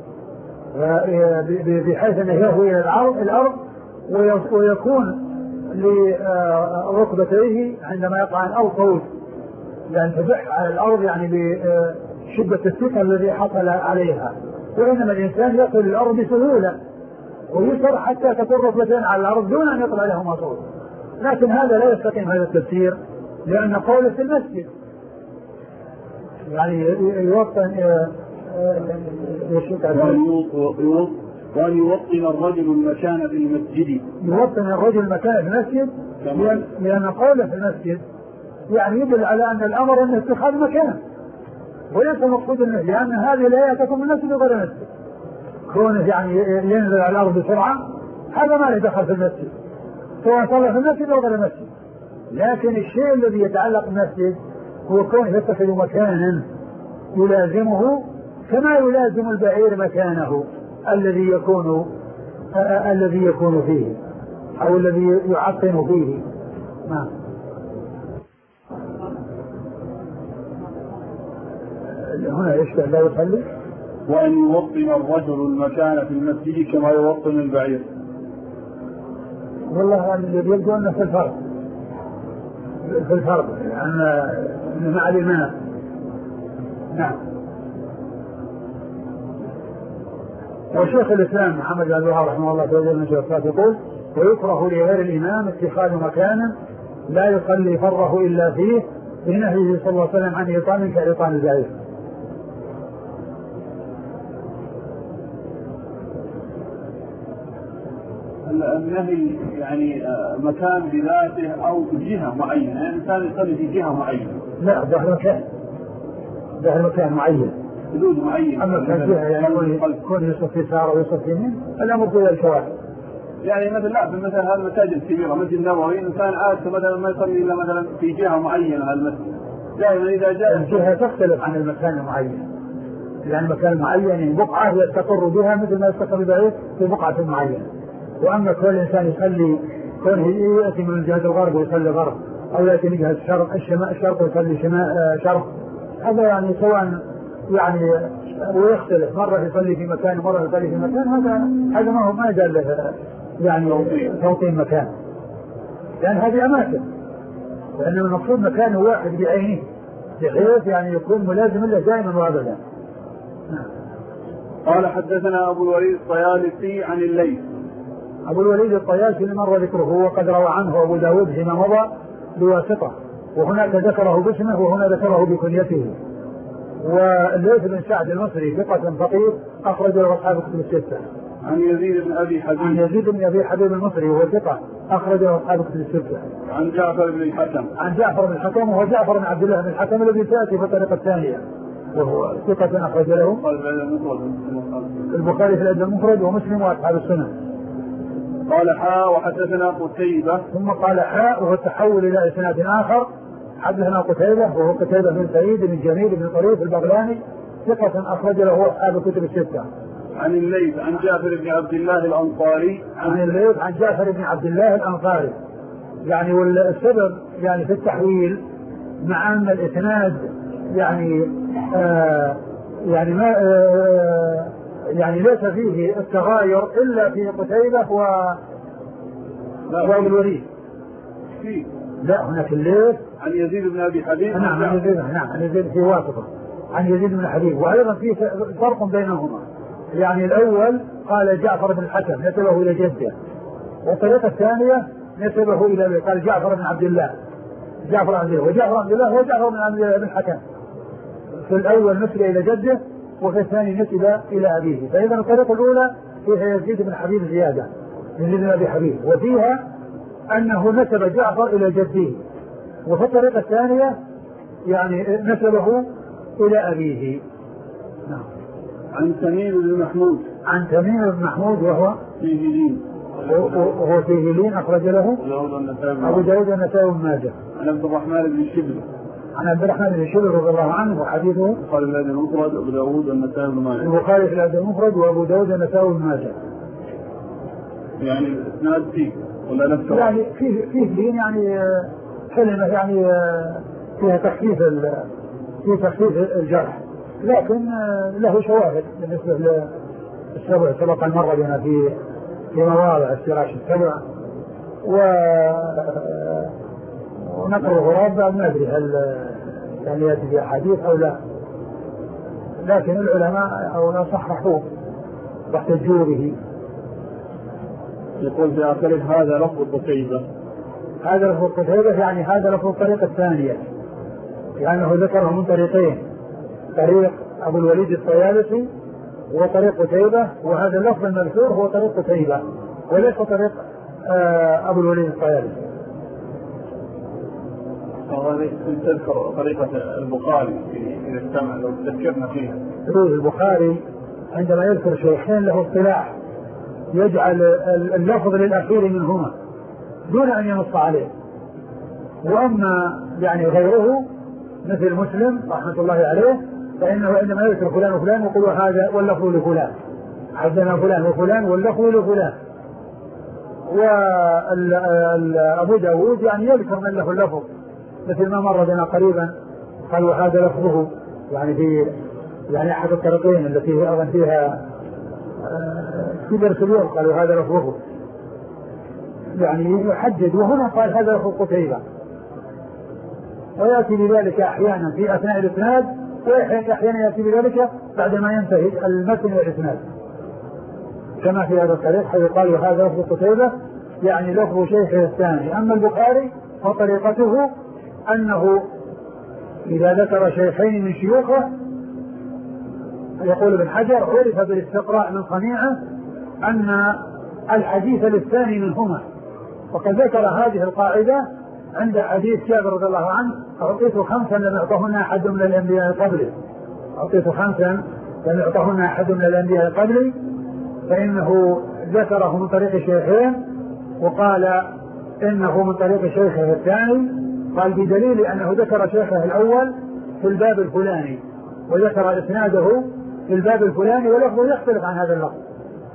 بحيث أنه يهوي إلى الأرض ويكون لركبتيه عندما يقع عن الأرض صوت، يعني تبح على الأرض يعني بشدة الثقل الذي حصل عليها. وإنما الإنسان يصل الأرض بسهولة ويسر حتى تكون ركبتين على الأرض دون أن يطلع لهما صوت. لكن هذا لا يستقيم هذا التفسير، لأن قوله في المسجد يعني يوطن وأن يوطن الرجل المكان في المسجد، يوطن الرجل المكان في المسجد، لأن قوله في المسجد يعني يدل على أن الأمر أن اتخاذ مكان، وليس مقصود منه، لأن هذه لا تكون من المسجد وغير المسجد. كونه يعني ينزل على الأرض بسرعة هذا ما له دخل في المسجد، سواء صلى في المسجد أو غير المسجد. لكن الشيء الذي يتعلق بالمسجد هو كونه يتخذ مكانا يلازمه كما يلازم البعير مكانه الذي يكون آه الذي يكون فيه أو الذي يعطن فيه. نعم. هنا يشبه لا يصلي. وأن يوطن الرجل المكان في المسجد كما يوطن البعير. والله اللي يبدو أنه في الفرق في الفرق أن مع الإمام. نعم. وشيخ الإسلام محمد بن عبد الوهاب رحمه الله تعالى يقول: ويكره لغير الإمام اتخاذ مكان لا يصلي فره إلا فيه، بنهيه صلى الله عليه وسلم عن إيطان كإيطان البعير. النهي يعني مكان بذاته أو جهة معينة، يعني الإنسان يصلي في جهة معينة. لا، ده مكان ده مكان معين، حدود معينة. أما كان جهة يعني يكون يصف في سارة ويصف في من الأمر كله الشوارع. يعني مثلا لا في مثلا هذه المساجد الكبيرة مثل النووي، الإنسان عادة مثلا ما يصلي إلا مثلا في جهة معينة هالمسجد. دائما إذا جاء الجهة تختلف عن المكان المعين، يعني مكان معين بقعة يستقر بها مثل ما يستقر البعير في بقعة معينة. وأما كل إنسان يصلي كونه يأتي من جهة الغرب ويصلي غرب، أو يأتي من جهة الشرق الشمال الشرق ويصلي شمال شرق، هذا يعني سواء يعني ويختلف، مرة يصلي في مكان ومرة يصلي في مكان، هذا هذا ما هو ما يجعل له يعني توطين مكان، لأن هذه أماكن، لأن المقصود مكان واحد بعينه بحيث يعني يكون ملازم له دائما وأبدا. قال: حدثنا أبو الوليد الطيالسي عن الليث. أبو الوليد الطيالسي مر ذكره وقد روى عنه أبو داود فيما مضى بواسطة، وهناك ذكره باسمه وهنا ذكره بكنيته. والليث بن سعد المصري ثقة فقيه أخرج له أصحاب كتب الستة. عن يزيد بن أبي حبيب عن يزيد بن أبي حبيب المصري وهو ثقة أخرج له أصحاب كتب الستة. عن جعفر بن الحكم عن جعفر بن الحكم وهو جعفر بن عبد الله بن الحكم الذي سيأتي في الطريقة الثانية، وهو ثقة أخرج له البخاري في الأدب المفرد ومسلم وأصحاب السنة. قال: حاء وحدثنا قتيبة. ثم قال: حاء وهو التحول إلى إسناد آخر. حدثنا قتيبة وهو قتيبة بن سعيد بن جميل بن طريف البغلاني ثقة أخرج له أصحاب الكتب الستة. عن الليث عن جعفر بن عبد الله الأنصاري. عن الليث عن جعفر بن عبد الله الأنصاري. يعني والسبب يعني في التحويل مع أن الإسناد يعني آه يعني ما آه يعني ليس فيه التغاير إلا في قتيبة و وابن الوليد. لا، هناك الليث عن يزيد بن أبي حبيب. نعم عن يزيد نعم عن يزيد في واسطة عن يزيد بن حبيب، وأيضا في فرق بينهما. يعني الأول قال جعفر بن الحكم نسبه إلى جده، والطريقة الثانية نسبه إلى قال جعفر بن عبد الله جعفر عبد الله وجعفر عبد الله هو جعفر بن الحكم. في الأول نسب إلى جده وفي الثاني نسب إلى أبيه. فإذا الطريقة الأولى فيها يزيد بن حبيب زيادة يزيد بن أبي حبيب، وفيها أنه نسب جعفر إلى جده، وفي الطريقة الثانية يعني نسبه إلى أبيه. نعم. عن تميم بن محمود. عن تميم بن محمود وهو فيه لين وهو فيه لين أخرج له أبو داود والنسائي وابن ماجه. عن عبد الرحمن بن شبل. عن عبد الرحمن بن شبل رضي الله عنه وحديثه البخاري في الأدب المفرد وأبو داود والنسائي بن ماجه. البخاري في الأدب المفرد وأبو داود والنسائي بن ماجه. يعني الإسناد فيه ولا نفسه؟ يعني فيه فيه دين يعني كلمة يعني فيها تخفيف في تخفيف الجرح، لكن له شواهد بالنسبة للسبع سبق المرة بنا في في مواضع افتراش السبع ونقل الغراب بعد ما أدري هل يعني يأتي في أحاديث أو لا، لكن العلماء أو لا صححوه واحتجوا به. يقول في آخره هذا لفظ قتيبة. هذا لفظ قتيبة يعني هذا لفظ الطريقة الثانية، لأنه يعني ذكره من طريقين، طريق أبو الوليد الطيالسي وطريق قتيبة، وهذا اللفظ المذكور هو طريق قتيبة وليس طريق أبو الوليد الطيالسي. هذا تذكر طريقة البخاري إذا استمع لو تذكرنا فيها. البخاري عندما يذكر شيخين له اصطلاح يجعل اللفظ للأخير منهما دون أن ينص عليه، وأما يعني غيره مثل مسلم رحمة الله عليه فإنه عندما يذكر فلان وفلان يقول هذا واللفظ لفلان، حدثنا فلان وفلان واللفظ لفلان. وأبو داود يعني يذكر من له اللفظ مثل ما مر بنا قريبا قال وهذا لفظه، يعني في يعني أحد الطريقين التي أظن فيها في برسلون قالوا هذا لفظه، يعني يحدد، وهنا قال هذا لفظ قتيبة. ويأتي بذلك أحيانا في أثناء الإسناد، وأحيانا يأتي بذلك بعدما ينتهي المتن والإسناد، كما في هذا الطريق حيث قالوا هذا لفظ قتيبة يعني لفظ شيخه الثاني. أما البخاري فطريقته أنه إذا ذكر شيخين من شيوخه يقول ابن حجر عرف بالاستقراء من صنيعه أن الحديث للثاني منهما، وقد ذكر هذه القاعدة عند حديث جابر رضي الله عنه أعطيت خمسا لم يعطهن أحد من الأنبياء قبلي، أعطيت خمسا لم يعطهن أحد من الأنبياء قبلي، فإنه ذكره من طريق شيخين وقال إنه من طريق شيخه الثاني، قال بدليل أنه ذكر شيخه الأول في الباب الفلاني وذكر إسناده في الباب الفلاني ولفظه يختلف عن هذا اللفظ.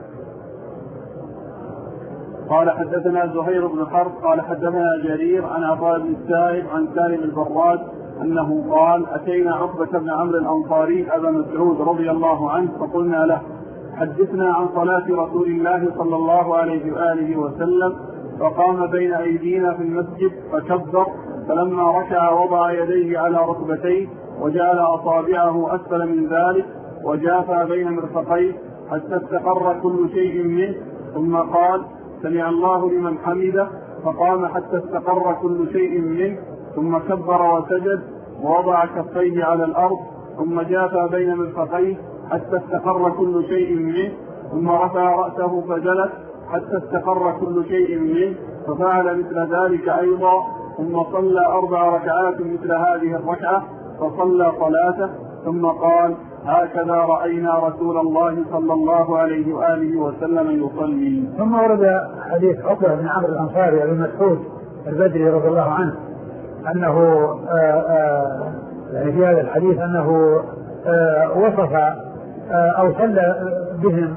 قال حدثنا زهير بن حرب قال حدثنا جرير عن عطاء بن السائب عن سالم البراد أنه قال أتينا عقبة بن عمرو الأنصاري أبا مسعود رضي الله عنه فقلنا له حدثنا عن صلاة رسول الله صلى الله عليه وآله وسلم، فقام بين أيدينا في المسجد فكبر، فلما ركع وضع يديه على ركبتيه وجعل أصابعه أسفل من ذلك وجافى بين مرفقيه حتى استقر كل شيء منه، ثم قال سمع الله لمن حمده، فقام حتى استقر كل شيء منه، ثم كبر وسجد ووضع كفيه على الأرض، ثم جافى بين مرفقيه حتى استقر كل شيء منه، ثم رفع رأسه فجلس حتى استقر كل شيء منه، ففعل مثل ذلك أيضا، ثم صلى أربع ركعات مثل هذه الركعة فصلى صلاته، ثم قال هكذا رأينا رسول الله صلى الله عليه وآله وسلم يصلي. ثم ورد حديث عقبة بن عمرو الأنصاري بن مسعود البدري رضي الله عنه أنه آآ آآ يعني في هذا الحديث أنه وصف أو صلى بهم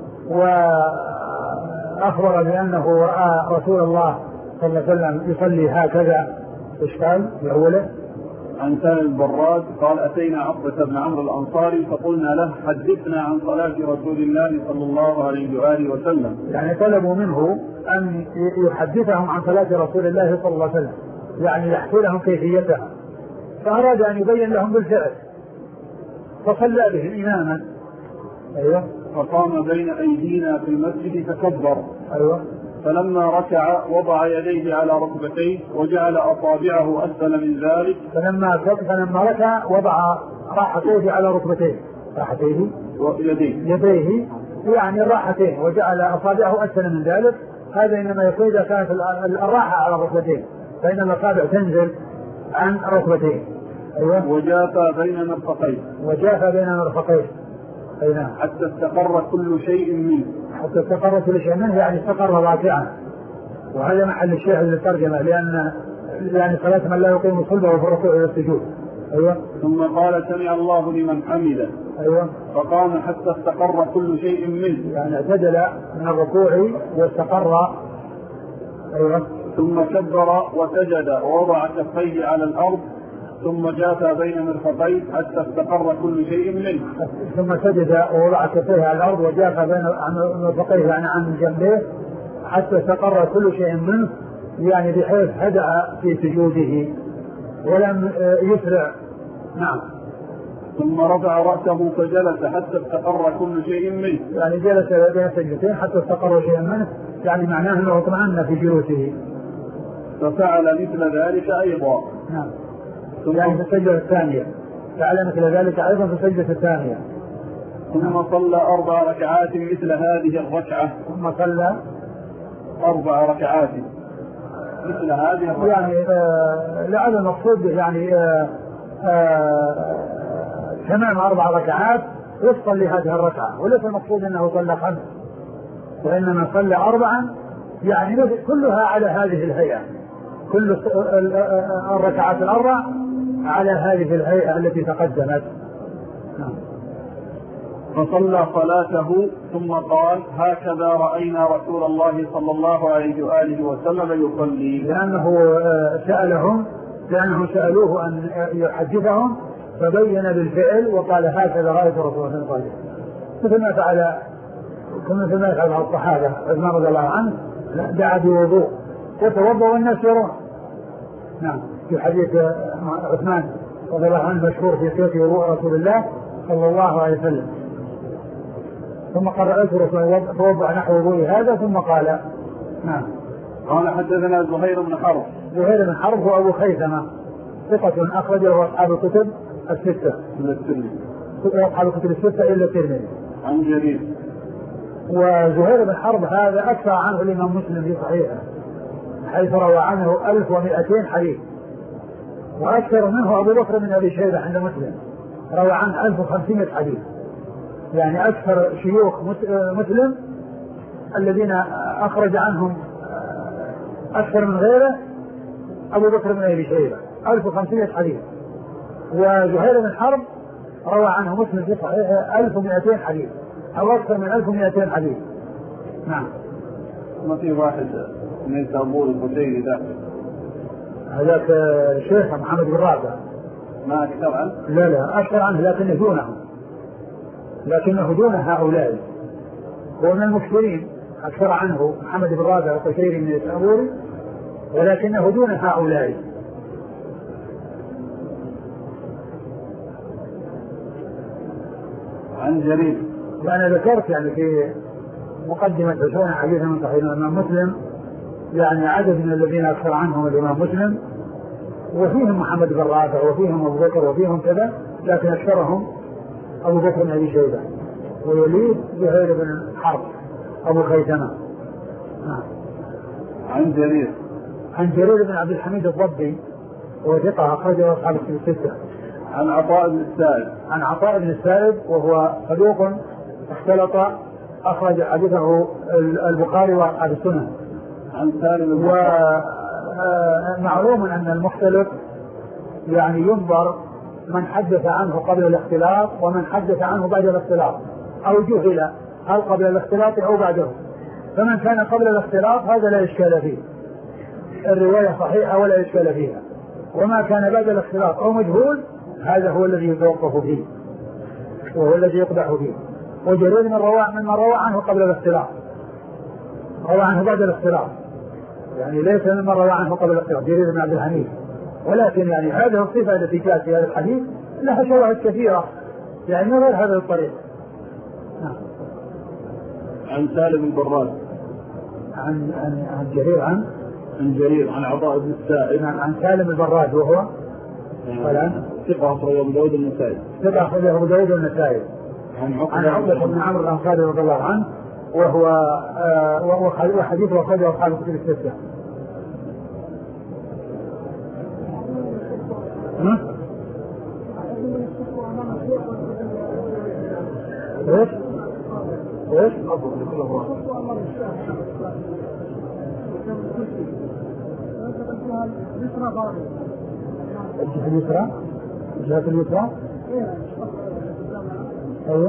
وأخبر بأنه رأى رسول الله صلى الله عليه وسلم يصلي هكذا. إيش قال في أوله؟ عن سالم البراد قال أتينا عقبة بن عمرو الأنصاري فقلنا له حدثنا عن صلاة رسول الله صلى الله عليه وآله وسلم، يعني طلبوا منه أن يحدثهم عن صلاة رسول الله صلى الله عليه وسلم، يعني يحكي لهم كيفيتها، فأراد أن يبين لهم بالفعل فصلى بهم إماما. أيوة. فقام بين أيدينا في المسجد فكبر. أيوة. فلما ركع وضع يديه على ركبتيه وجعل أصابعه أسفل من ذلك. فلما فلما ركع وضع راحتيه على ركبتيه، راحتيه ويديه يديه يعني الراحتين، وجعل أصابعه أسفل من ذلك. هذا إنما يكون إذا كانت الراحة على ركبتيه، فإن الأصابع تنزل عن ركبتيه. أيوة. وجافى بين مرفقيه وجافى بين مرفقيه أيوة. حتى استقر كل شيء منه، حتى استقر كل شيء منه يعني استقر واقعا. وهذا محل الشاهد للترجمة، لأن يعني صلاة من لا يقيم صلبه في الركوع والسجود. أيوة. ثم قال سمع الله لمن حمده. أيوة. فقام حتى استقر كل شيء منه، يعني اعتدل من الركوع واستقر. أيوة. ثم كبر وسجد ووضع كفيه على الأرض ثم جاث بين مرفقيه حتى استقر كل شيء منه. ثم سجد ووضع كفيه على الأرض وجاث بين مرفقيه يعني عن جنبيه حتى استقر كل شيء منه، يعني بحيث هدأ في سجوده ولم يسرع. نعم. ثم رفع رأسه فجلس حتى استقر كل شيء منه، يعني جلس بين سجدتين حتى استقر شيء منه، يعني معناه أنه اطمأن في جلوسه. ففعل مثل ذلك أيضا. نعم. يعني في السجدة الثانية فعل مثل ذلك أيضا في السجدة الثانية. ثم صلى أربع ركعات مثل هذه الركعة. ثم صلى أربع ركعات مثل هذه الركعة. يعني آه لعل المقصود يعني آه آه تمام أربع ركعات وفقا لهذه الركعة، وليس المقصود أنه صلى خمس، وإنما صلى أربعا يعني كلها على هذه الهيئة، كل الركعات الأربع على هذه الهيئة التي تقدمت. فصلى صلاته ثم قال هكذا رأينا رسول الله صلى الله عليه وآله وسلم يصلي. لأنه سألهم لأنه سألوه أن يحدثهم فبين بالفعل وقال هكذا رأيت رسول الله صلى الله عليه وسلم، مثل ما فعل مثل ما يفعل الصحابة عثمان رضي الله عنه دعا بوضوء وتوضأ والناس يرون. نعم. في حديث عثمان رضي الله عنه مشهور في صفة وضوء رسول الله صلى الله عليه وسلم، ثم قال رأيت رسول الله توضأ نحو وضوء هذا ثم قال. نعم. قال حدثنا زهير بن حرب. زهير بن حرب هو أبو خيثمة ثقة أخرجه أصحاب الكتب الستة من الترمذي، أصحاب الكتب الستة إلا الترمذي. عن جرير. وزهير بن حرب هذا أكثر عنه الإمام مسلم في صحيحه حيث روى عنه ألف ومئتين حديث، وأكثر منه أبو بكر بن أبي شيبة عند مسلم روى عنه ألف وخمسمائة حديث، يعني أكثر شيوخ مسلم الذين أخرج عنهم أكثر من غيره أبو بكر بن أبي شيبة ألف وخمسمائة حديث، وزهير بن حرب روى عنه مسلم في صحيحه ألف ومئتين حديث أو أكثر من ألف ومئتين حديث. نعم. ما في واحد من تابور البديري ذاك هذاك الشيخ محمد بن رافع ما أكثر عنه؟ لا لا أكثر عنه لكنه دونه لكنه دون هؤلاء، هو من المكثرين أكثر عنه محمد بن رافع وقشيري من التابوري ولكنه دون هؤلاء. عن جرير. وأنا ذكرت يعني في مقدمة عشرين حديثا من صحيح الإمام مسلم يعني عدد من الذين أكثر عنهم الإمام مسلم، وفيهم محمد بن رافع وفيهم أبو بكر وفيهم كذا، لكن أكثرهم أبو بكر بن أبي شيبة ويليه زهير بن حرب أبو خيثمة. عن جرير. عن جرير بن عبد الحميد الضبي وهو ثقة أخرجه أصحاب الكتب الستة. عن عطاء بن السائب. عن عطاء بن السائب وهو صدوق اختلط أخرج حديثه البخاري وأصحاب السنن. عن سالم. ومعلوم أن المختلط يعني ينظر من حدث عنه قبل الاختلاط ومن حدث عنه بعد الاختلاط أو جهل هل قبل الاختلاط أو بعده، فمن كان قبل الاختلاط هذا لا إشكال فيه، الرواية صحيحة ولا إشكال فيها، وما كان بعد الاختلاط أو مجهول هذا هو الذي يتوقف فيه وهو الذي يقدح فيه. وجرير من روى من روى عنه قبل الاختلاط روى عنه بعد الاختلاط، يعني ليس ممن روى عنه قبل الاختلاط جرير بن عبد الحميد، ولكن يعني هذه الصفة التي جاءت في هذا الحديث لها شواهد كثيرة يعني من غير هذا الطريق. نعم. عن سالم بن براد. عن عن عن جرير عن عن جرير عن عطاء بن السائب. عن, عن سالم البراد وهو ثقة أخرجه أبو داود النسائي. ثقة أخرجه أبو داود النسائي. عن عقبة بن عمرو الأنصاري رضي الله عنه وهو آه وهو حديثه أخرجه أصحاب الكتب الستة. ايش؟ ايش؟ الجهة اليسرى الجهة اليسرى ايوه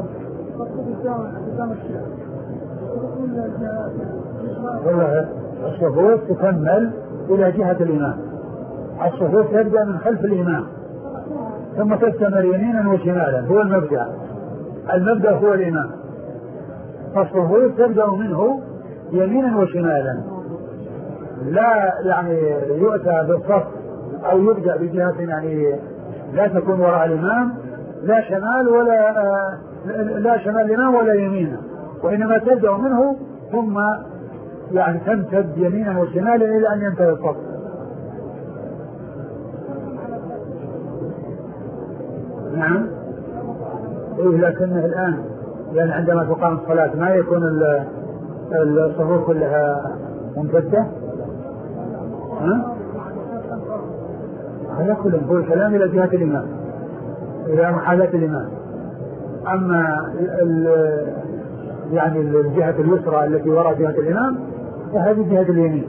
والله الصفوف تكمل الى جهة الامام. الصفوف تبدأ من خلف الامام ثم تستمر يمينا وشمالا، هو المبدأ. المبدأ هو الامام، فالصفوف تبدأ منه يمينا وشمالا، لا يعني يؤتى بالصف او يبدأ بجهة يعني لا تكون وراء الامام لا شمال ولا لا شمال الامام ولا يمينا، وانما تبدأ منه ثم يعني تمتد يمينا وشمالا الى ان ينتهي الصف. نعم إيه، لكنه الآن لأن عندما تقام الصلاة ما يكون الصفوف كلها ممتدة. ها؟ هذا كله هو الكلام إلى جهة الإمام، إلى محاذاة الإمام. أما يعني الجهة اليسرى التي وراء جهة الإمام فهذه جهة اليمين.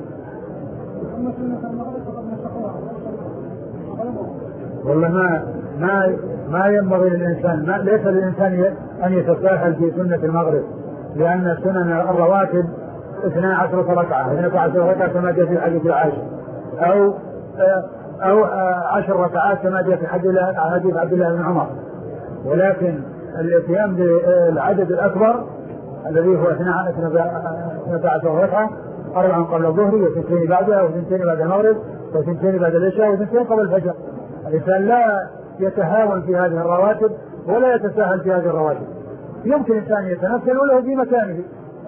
والله ما ما ما ينبغي للإنسان، ما ليس للإنسان أن يتساهل في سنة المغرب، لأن سنن الرواتب اثنا عشر ركعة اثنا عشر ركعة كما جاء في حديث العاشر، أو أو عشر ركعات كما جاء في حديث عبد الله بن عمر. ولكن الاتيان بالعدد الأكبر الذي هو اثنا عشر ركعة، أربعا قبل الظهر وثنتين بعدها وثنتين بعد المغرب وثنتين بعد العشاء وثنتين قبل الفجر. الإنسان لا يتهاون في هذه الرواتب ولا يتساهل في هذه الرواتب، يمكن الإنسان يتنفل وله في مكانه.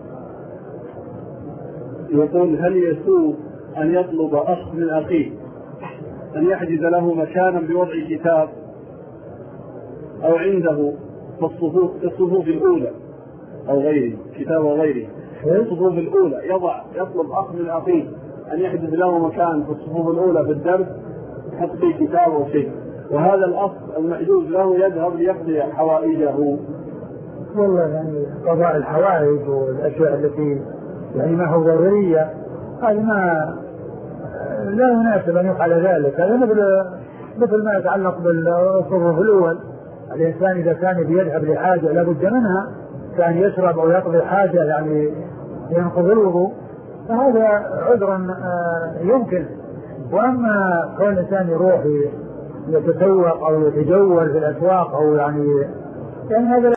يقول هل يسوء أن يطلب أخ من أخيه أن يحجز له مكانا بوضع كتاب أو عنده في الصفوف في الصفوف الأولى أو غيره، كتاب أو غيره في الصفوف الأولى، يضع يطلب أخ من أخيه أن يحجز له مكان في الصفوف الأولى في الدرس يحط فيه كتاب أو شيء، وهذا الأخ المحجوز له يذهب ليقضي حوائجه؟ والله يعني قضاء الحوائج والأشياء التي يعني ما هو ضرورية هذا ما لا يناسب أن يفعل ذلك. هذا مثل مثل ما يتعلق بالصفوف الأول، الإنسان إذا كان بيذهب لحاجة لابد منها، كان يشرب أو يقضي حاجة يعني ينقض الوضوء، فهذا عذر يمكن. وأما كون الإنسان يروح يتسوق أو يتجول في الأسواق أو يعني يعني هذا